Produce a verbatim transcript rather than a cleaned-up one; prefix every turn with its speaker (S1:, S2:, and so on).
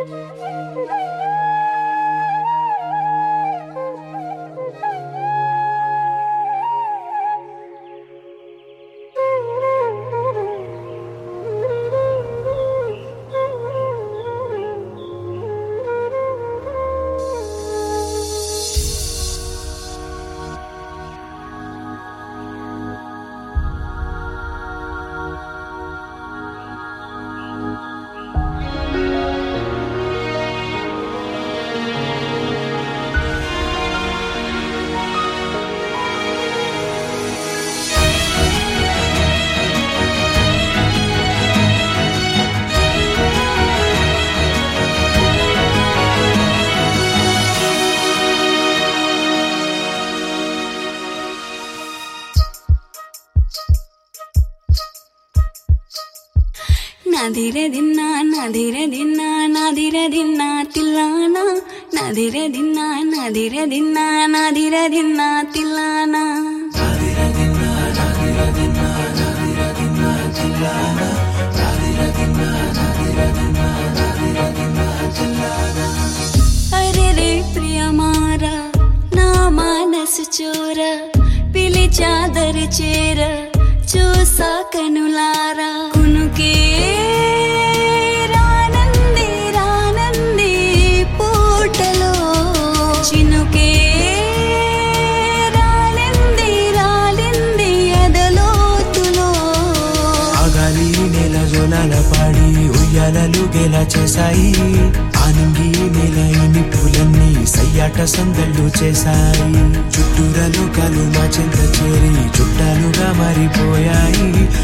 S1: నదిరె దిన్నా నదిరె దిన్నా నదిరె దిన్నా తిల్లానా నదిరె దిన్నా నదిరె దిన్నా నదిరె దిన్నా తిల్లానా అరే రే ప్రియమారా నా మనసు చోర పిలిచాదరి చేర చూసా కనులారా కునుకే రానంది రానంది పూటలో చినుకే రాలింది రాలింది ఎదలోతులో
S2: ఆగాలి నెల జోలాల పాడి ఉయ్యాలలు గెలా చేశాయి ఆనంగి నెల ఇన్ని పూలన్నీ సయ్యాట సందళ్ళు చేశాయి చుట్టూర లోకాలు మా చెంత చేరి చుట్టాలుగా మారిపోయాయి